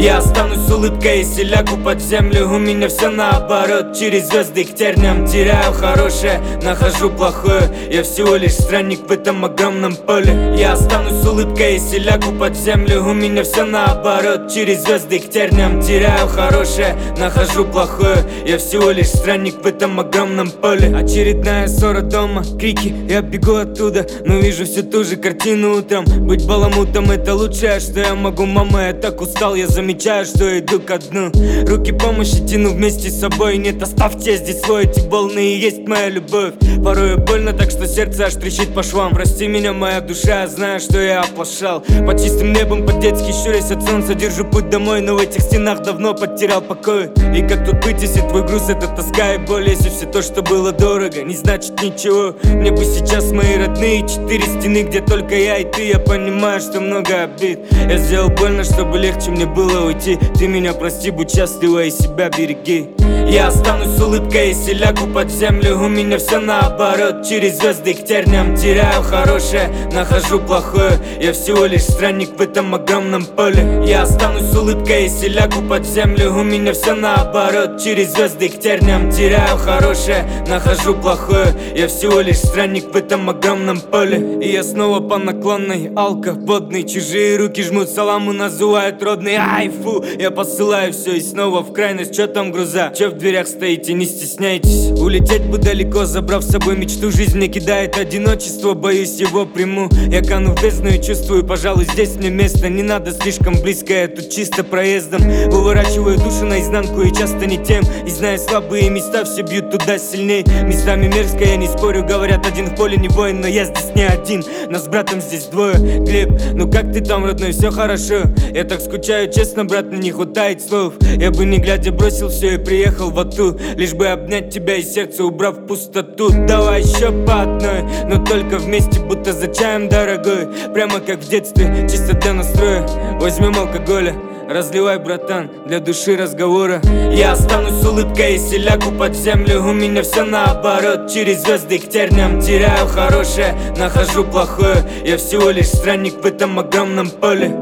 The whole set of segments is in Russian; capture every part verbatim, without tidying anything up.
Я останусь с улыбкой, если лягу под землю. У меня все наоборот, через звезды к терниям. Теряю хорошее, нахожу плохое. Я всего лишь странник в этом огромном поле. Я останусь с улыбкой, если лягу под землю. У меня все наоборот, через звезды к терниям. Теряю хорошее, нахожу плохое. Я всего лишь странник в этом огромном поле. Очередная ссора дома, крики, я бегу оттуда, но вижу всю ту же картину утром. Быть баламутом — это лучшее, что я могу, мама. Я так устал, я замечаю, что иду ко дну. Руки помощи тяну вместе с собой. Нет, оставьте здесь свой, эти волны и есть моя любовь. Порой больно так, что сердце аж трещит по швам. Прости меня, моя душа, я знаю, что я оплошал. Под чистым небом, по-детски щурясь от солнца, держу путь домой, но в этих стенах давно потерял покой. И как тут быть, если твой груз — это тоска и боль? Если все то, что было дорого, не значит ничего. Мне бы сейчас мои родные четыре стены, где только я и ты. Я понимаю, что много обид. Я сделал больно, чтобы легче мне было уйти. Ты меня прости, будь счастлива и себя береги. Я останусь с улыбкой, если лягу под землю. У меня все наоборот, через звезды к терниям. Теряю хорошее, нахожу плохое. Я всего лишь странник в этом огромном поле. Я останусь с улыбкой, если лягу под землю. У меня все наоборот, через звезды к терниям. Теряю хорошее, нахожу плохое. Я всего лишь странник в этом огромном поле. И я снова по наклонной, алко водный. Чужие руки жмут саламу, называют родный. Ай, фу, я посылаю все и снова в крайность. Чё там груза? Чё в дверях стоите, не стесняйтесь. Улететь бы далеко, забрав с собой мечту. Жизнь мне кидает одиночество, боюсь его приму. Я кану в бездну и чувствую, пожалуй, здесь мне место. Не надо слишком близко, я тут чисто проездом. Выворачиваю душу наизнанку и часто не тем. И зная слабые места, все бьют туда сильней. Местами мерзко, я не спорю, говорят, один в поле не воин. Но я здесь не один, нас с братом здесь двое. Глеб, ну как ты там, родной, все хорошо? Я так скучаю, честно, брат, мне не хватает слов. Я бы не глядя бросил все и приехал в Ату, лишь бы обнять тебя и сердце убрав пустоту. Давай еще по одной, но только вместе, будто за чаем, дорогой. Прямо как в детстве, чисто для настроя. Возьмем алкоголя, разливай, братан, для души разговора. Я останусь с улыбкой, если лягу под землю. У меня все наоборот, через звезды к терниям. Теряю хорошее, нахожу плохое. Я всего лишь странник в этом огромном поле.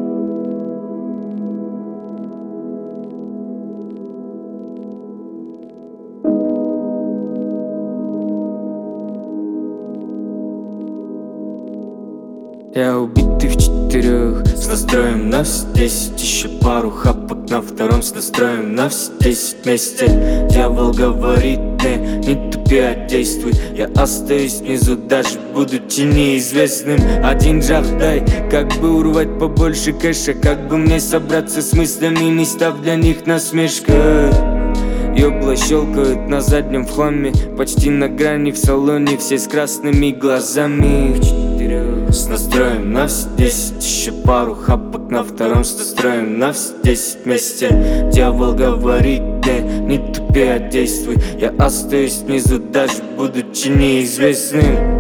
Я убитый в четырех, с настроем на все десять. Еще пару хапок на втором, с настроем на все десять вместе. Дьявол говорит мне, не тупи, а действуй. Я остаюсь внизу, даже будучи неизвестным. Один жах дай, как бы урвать побольше кэша. Как бы мне собраться с мыслями, не став для них насмешкой. Ёбла щелкают на заднем в хламе, почти на грани в салоне, все с красными глазами. С настроем на все десять, еще пару хапок на втором, с настроем на все десять вместе. Дьявол говорит мне, не тупи, а действуй. Я остаюсь внизу, даже будучи неизвестным.